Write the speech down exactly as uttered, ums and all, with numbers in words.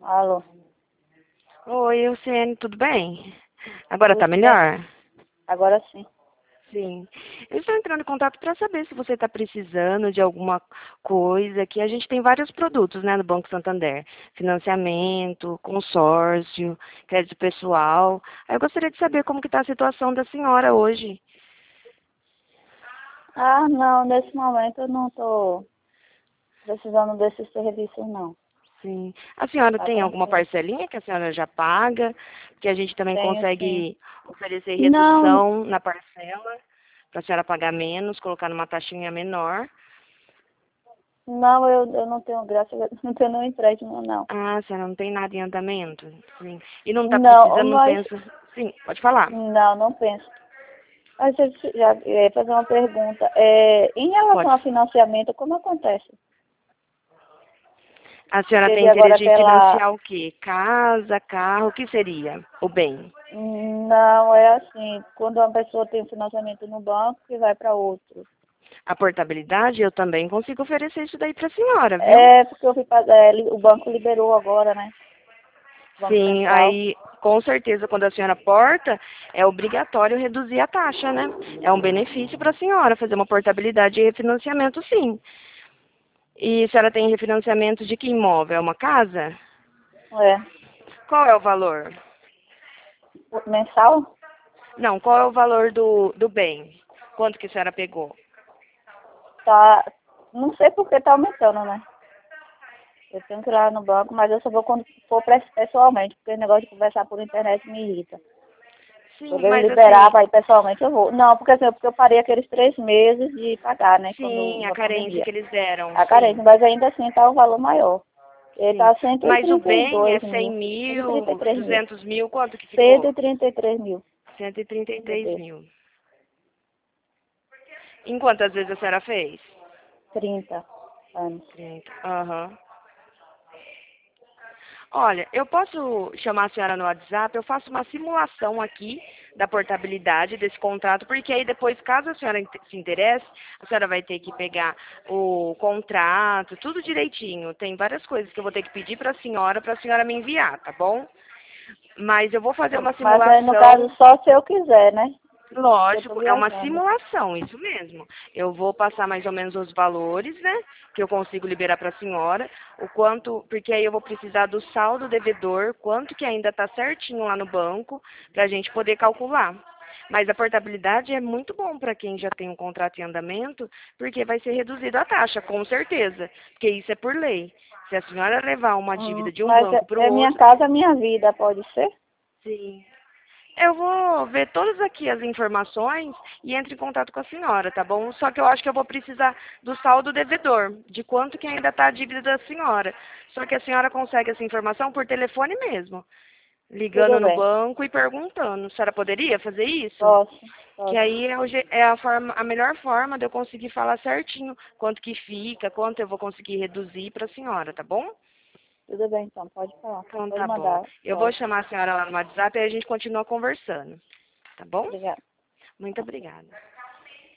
Alô, Oi, Luciane, tudo bem? Agora tá tudo bem? melhor? Agora sim. Sim. Eu estou entrando em contato para saber se você está precisando de alguma coisa, que a gente tem vários produtos, né, no Banco Santander. Financiamento, consórcio, crédito pessoal. Aí eu gostaria de saber como que está a situação da senhora hoje. Ah, não, nesse momento eu não estou precisando desses serviços, não. Sim. A senhora Tá tem alguma tranquilo. parcelinha que a senhora já paga? Que a gente também Tenho sim. consegue oferecer Não, redução na parcela, para a senhora pagar menos, colocar numa taxinha menor. não, eu, eu não tenho graça, eu não tenho nenhum empréstimo, não. Ah, a senhora não tem nada em andamento? Sim. E não está Não, precisando, não mas, pensa... Sim, pode falar. não, não penso. Mas eu já ia fazer uma pergunta. É, em relação Pode. ao financiamento, como acontece? A senhora tem Teve agora interesse em aquela. financiar o quê? Casa, carro, o que seria? O bem? Não, é assim, quando uma pessoa tem um financiamento no banco que vai para outro. A portabilidade, eu também consigo oferecer isso daí para a senhora, viu? É, porque eu fui, pa- é, li- o banco liberou agora, né? O Banco Sim, Central. aí com certeza quando a senhora porta, é obrigatório reduzir a taxa, né? É um benefício para a senhora fazer uma portabilidade e refinanciamento, sim. E a senhora tem refinanciamento de que imóvel? É uma casa? É. Qual é o valor? Mensal? Não, qual é o valor do, do bem? Quanto que a senhora pegou? Tá. Não sei por que tá aumentando, né? Eu tenho que ir lá no banco, mas eu só vou quando for pres- pessoalmente, porque o negócio de conversar por internet me irrita. Sim, Quando eles mas liberar assim, para ir pessoalmente, eu vou. Não, porque assim, porque eu parei aqueles três meses de pagar, né? sim, Quando a a carência pandemia. que eles deram, A carência, sim, mas ainda assim tá o valor maior. Ele sim. tá cento e Mas o trinta e bem é dois cem mil. cento e trinta e mil, três mil. duzentos mil, quanto que cento ficou? e trinta e três mil. Cento e e trinta e Meu três Deus. mil. Em quantas vezes a senhora fez? trinta anos. trinta. Aham. Olha, eu posso chamar a senhora no WhatsApp, eu faço uma simulação aqui da portabilidade desse contrato, porque aí depois, caso a senhora inte- se interesse, a senhora vai ter que pegar o contrato, tudo direitinho. Tem várias coisas que eu vou ter que pedir para a senhora, para a senhora me enviar, tá bom? Mas eu vou fazer uma Mas aí, no caso, simulação. só se eu quiser, né? Eu tô Lógico, é uma viajando. simulação, isso mesmo. Eu vou passar mais ou menos os valores, né, que eu consigo liberar para a senhora, o quanto, porque aí eu vou precisar do saldo devedor, quanto que ainda está certinho lá no banco, para a gente poder calcular. Mas a portabilidade é muito bom para quem já tem um contrato em andamento, porque vai ser reduzida a taxa, com certeza, porque isso é por lei. Se a senhora levar uma Hum, dívida de um mas é, banco para o é minha outro, casa, minha vida, pode ser? sim. Eu vou ver todas aqui as informações e entro em contato com a senhora, tá bom? Só que eu acho que eu vou precisar do saldo devedor, de quanto que ainda está a dívida da senhora. Só que a senhora consegue essa informação por telefone mesmo, ligando Tudo no bem. banco e perguntando. A senhora poderia fazer isso? Posso, Que posso. aí é, o je- é a, forma, a melhor forma de eu conseguir falar certinho quanto que fica, quanto eu vou conseguir reduzir para a senhora, tá bom? Tudo bem, então, pode falar. Então Pode tá bom. mandar Eu vou foto. chamar a senhora lá no WhatsApp e a gente continua conversando, tá bom? Obrigada. Muito obrigada.